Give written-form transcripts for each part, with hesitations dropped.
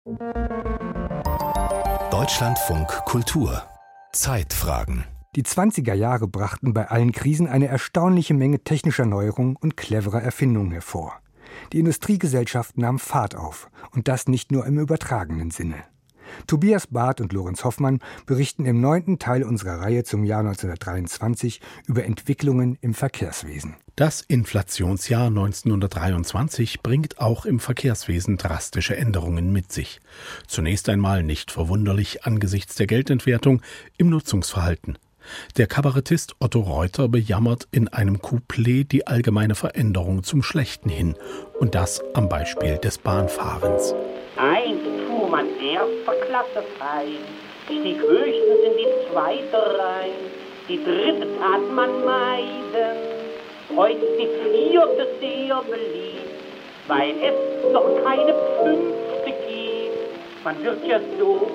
Deutschlandfunk Kultur. Zeitfragen. Die 20er Jahre brachten bei allen Krisen eine erstaunliche Menge technischer Neuerungen und cleverer Erfindungen hervor. Die Industriegesellschaft nahm Fahrt auf, und das nicht nur im übertragenen Sinne. Tobias Barth und Lorenz Hoffmann berichten im 9. Teil unserer Reihe zum Jahr 1923 über Entwicklungen im Verkehrswesen. Das Inflationsjahr 1923 bringt auch im Verkehrswesen drastische Änderungen mit sich. Zunächst einmal nicht verwunderlich angesichts der Geldentwertung im Nutzungsverhalten. Der Kabarettist Otto Reuter bejammert in einem Couplet die allgemeine Veränderung zum Schlechten hin. Und das am Beispiel des Bahnfahrens. Einst fuhr man erster Klasse fein, stieg höchstens in die zweite rein, die dritte tat man meiden. Heute ist die vierte sehr beliebt, weil es noch keine fünfte gibt. Man wird ja so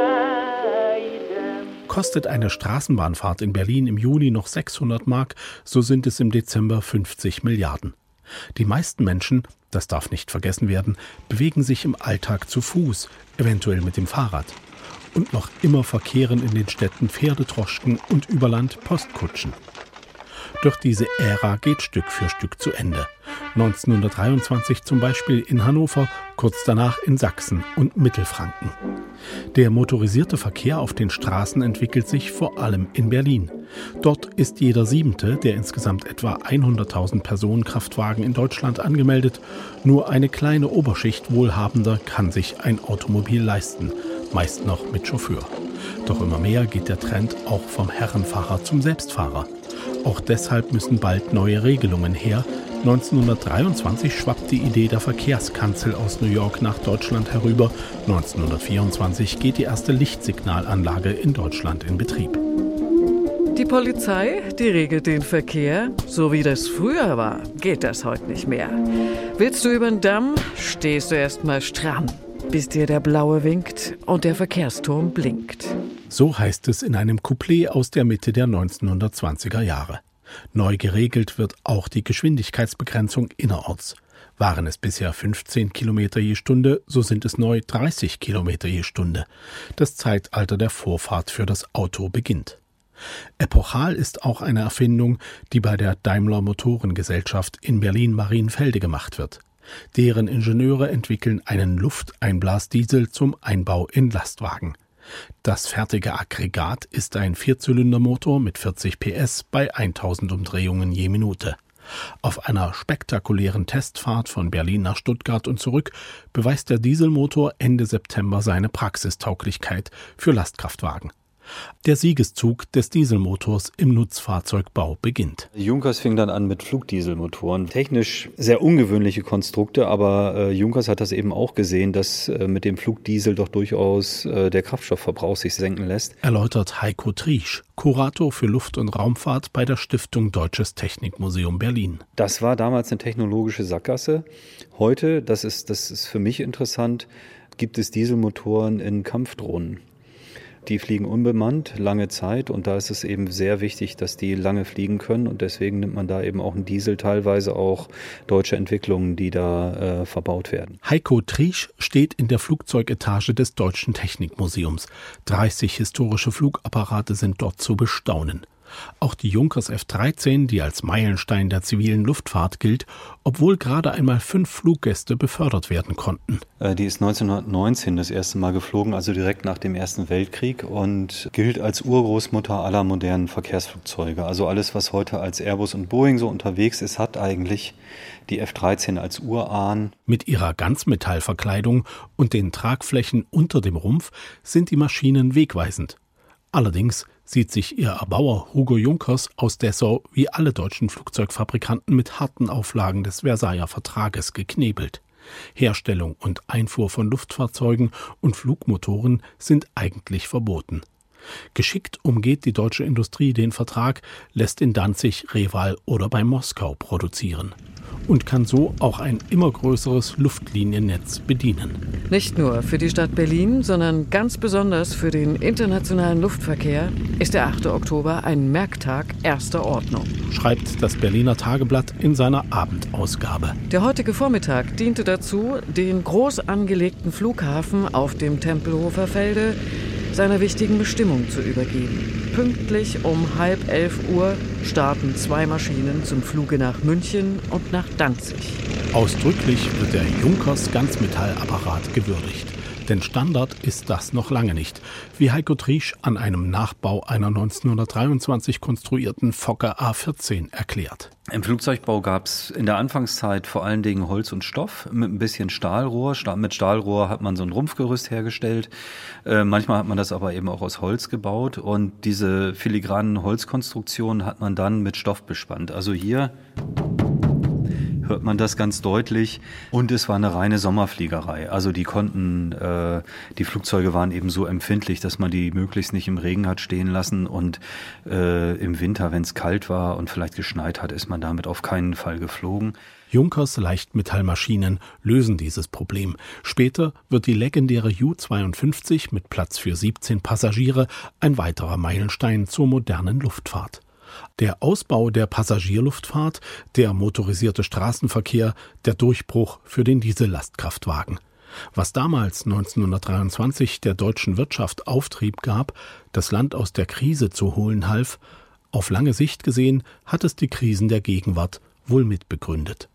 bescheiden. Kostet eine Straßenbahnfahrt in Berlin im Juni noch 600 Mark, so sind es im Dezember 50 Milliarden. Die meisten Menschen, das darf nicht vergessen werden, bewegen sich im Alltag zu Fuß, eventuell mit dem Fahrrad. Und noch immer verkehren in den Städten Pferdedroschken und über Land Postkutschen. Doch diese Ära geht Stück für Stück zu Ende. 1923 zum Beispiel in Hannover, kurz danach in Sachsen und Mittelfranken. Der motorisierte Verkehr auf den Straßen entwickelt sich vor allem in Berlin. Dort ist jeder 7., der insgesamt etwa 100.000 Personenkraftwagen in Deutschland angemeldet. Nur eine kleine Oberschicht Wohlhabender kann sich ein Automobil leisten, meist noch mit Chauffeur. Doch immer mehr geht der Trend auch vom Herrenfahrer zum Selbstfahrer. Auch deshalb müssen bald neue Regelungen her. 1923 schwappt die Idee der Verkehrskanzel aus New York nach Deutschland herüber. 1924 geht die erste Lichtsignalanlage in Deutschland in Betrieb. Die Polizei, die regelt den Verkehr. So wie das früher war, geht das heute nicht mehr. Willst du über den Damm, stehst du erstmal stramm, bis dir der Blaue winkt und der Verkehrsturm blinkt. So heißt es in einem Couplet aus der Mitte der 1920er Jahre. Neu geregelt wird auch die Geschwindigkeitsbegrenzung innerorts. Waren es bisher 15 Kilometer je Stunde, so sind es neu 30 Kilometer je Stunde. Das Zeitalter der Vorfahrt für das Auto beginnt. Epochal ist auch eine Erfindung, die bei der Daimler Motorengesellschaft in Berlin-Marienfelde gemacht wird. Deren Ingenieure entwickeln einen Lufteinblasdiesel zum Einbau in Lastwagen. Das fertige Aggregat ist ein Vierzylindermotor mit 40 PS bei 1000 Umdrehungen je Minute. Auf einer spektakulären Testfahrt von Berlin nach Stuttgart und zurück beweist der Dieselmotor Ende September seine Praxistauglichkeit für Lastkraftwagen. Der Siegeszug des Dieselmotors im Nutzfahrzeugbau beginnt. Junkers fing dann an mit Flugdieselmotoren. Technisch sehr ungewöhnliche Konstrukte, aber Junkers hat das eben auch gesehen, dass mit dem Flugdiesel doch durchaus der Kraftstoffverbrauch sich senken lässt. Erläutert Heiko Triesch, Kurator für Luft- und Raumfahrt bei der Stiftung Deutsches Technikmuseum Berlin. Das war damals eine technologische Sackgasse. Heute, das ist für mich interessant, gibt es Dieselmotoren in Kampfdrohnen. Die fliegen unbemannt lange Zeit und da ist es eben sehr wichtig, dass die lange fliegen können und deswegen nimmt man da eben auch einen Diesel, teilweise auch deutsche Entwicklungen, die da verbaut werden. Heiko Triesch steht in der Flugzeugetage des Deutschen Technikmuseums. 30 historische Flugapparate sind dort zu bestaunen. Auch die Junkers F-13, die als Meilenstein der zivilen Luftfahrt gilt, obwohl gerade einmal 5 Fluggäste befördert werden konnten. Die ist 1919 das erste Mal geflogen, also direkt nach dem Ersten Weltkrieg und gilt als Urgroßmutter aller modernen Verkehrsflugzeuge. Also alles, was heute als Airbus und Boeing so unterwegs ist, hat eigentlich die F-13 als Urahn. Mit ihrer Ganzmetallverkleidung und den Tragflächen unter dem Rumpf sind die Maschinen wegweisend. Allerdings sieht sich ihr Erbauer Hugo Junkers aus Dessau wie alle deutschen Flugzeugfabrikanten mit harten Auflagen des Versailler Vertrages geknebelt. Herstellung und Einfuhr von Luftfahrzeugen und Flugmotoren sind eigentlich verboten. Geschickt umgeht die deutsche Industrie den Vertrag, lässt in Danzig, Reval oder bei Moskau produzieren und kann so auch ein immer größeres Luftliniennetz bedienen. Nicht nur für die Stadt Berlin, sondern ganz besonders für den internationalen Luftverkehr ist der 8. Oktober ein Merktag erster Ordnung, schreibt das Berliner Tageblatt in seiner Abendausgabe. Der heutige Vormittag diente dazu, den groß angelegten Flughafen auf dem Tempelhofer Felde seiner wichtigen Bestimmung zu übergeben. Pünktlich um 10:30 Uhr starten 2 Maschinen zum Fluge nach München und nach Danzig. Ausdrücklich wird der Junkers-Ganzmetallapparat gewürdigt. Denn Standard ist das noch lange nicht, wie Heiko Triesch an einem Nachbau einer 1923 konstruierten Fokker A-14 erklärt. Im Flugzeugbau gab es in der Anfangszeit vor allen Dingen Holz und Stoff mit ein bisschen Stahlrohr. Mit Stahlrohr hat man so ein Rumpfgerüst hergestellt. Manchmal hat man das aber eben auch aus Holz gebaut. Und diese filigranen Holzkonstruktionen hat man dann mit Stoff bespannt. Also hier hört man das ganz deutlich. Und es war eine reine Sommerfliegerei. Also die Flugzeuge waren eben so empfindlich, dass man die möglichst nicht im Regen hat stehen lassen. Und im Winter, wenn es kalt war und vielleicht geschneit hat, ist man damit auf keinen Fall geflogen. Junkers Leichtmetallmaschinen lösen dieses Problem. Später wird die legendäre Ju-52 mit Platz für 17 Passagiere ein weiterer Meilenstein zur modernen Luftfahrt. Der Ausbau der Passagierluftfahrt, der motorisierte Straßenverkehr, der Durchbruch für den Diesellastkraftwagen. Was damals 1923 der deutschen Wirtschaft Auftrieb gab, das Land aus der Krise zu holen half, auf lange Sicht gesehen hat es die Krisen der Gegenwart wohl mitbegründet.